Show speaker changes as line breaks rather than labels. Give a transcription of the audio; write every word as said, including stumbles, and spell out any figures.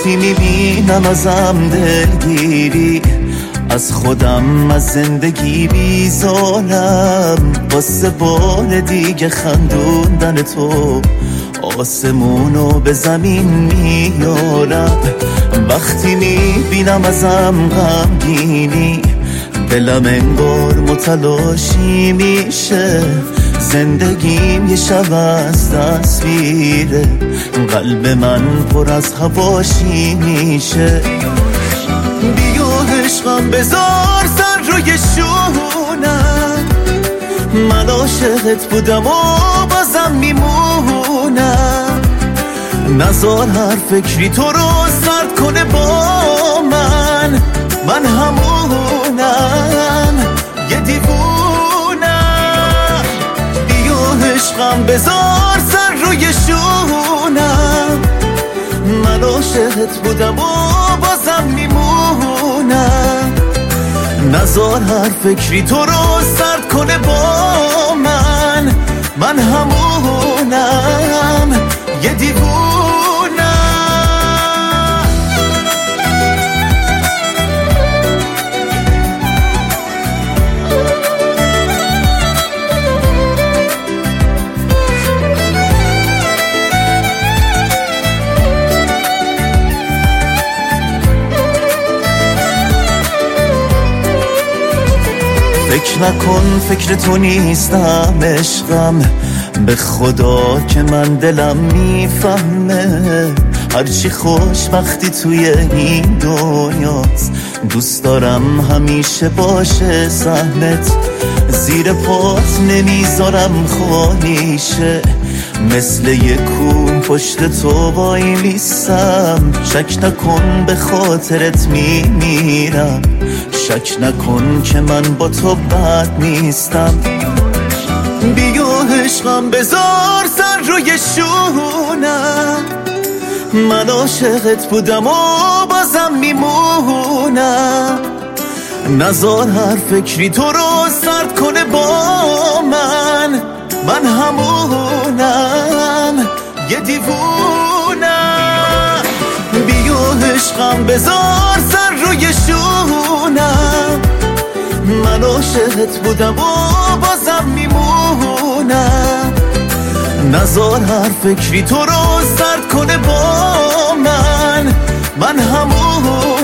وقتی میبینم ازم دلگیری، از خودم از زندگی بیزارم، واسه بار دیگه خندوندن تو آسمونو به زمین میارم. وقتی میبینم ازم غمگینی، دلم انگار متلاشی میشه، زندگیم یه شب از دست میره، قلب من پر از هواشی میشه. بیا عشقم بذار سر روی شونم، من عاشقت بودم و بازم میمونم، نزار هر فکری تو رو سرد کنه با من، من همونم یه دیوونم. بیا عشقم بذار سر روی شونم، من عاشقت بودم و بازم میمونم، نزار هر فکری تو رو سرد کنه با من، من همونم یه دیوونم. فکر نکن فکر تو نیستم عشقم، به خدا که من دلم میفهمه، هرچی خوشبختی توی این دنیاست، دوست دارم همیشه باشه سهمت، زیر پات نمیذارم خالیشه، مثل یک کوه پشت تو وای میستم، شک نکن به خاطرت میمیرم، شک نکن که من با تو بد نیستم. بیا عشقم بذار سر روی شونم، من عاشقت بودم و بازم میمونم، نزار هر فکری تو رو سرد کنه با من، من همونم یه دیوونم. بیا عشقم بذار سر روی شونم، من عاشقت بودم و بازم میمونم، نزار هر فکری تو رو سرد کنه با من، من همون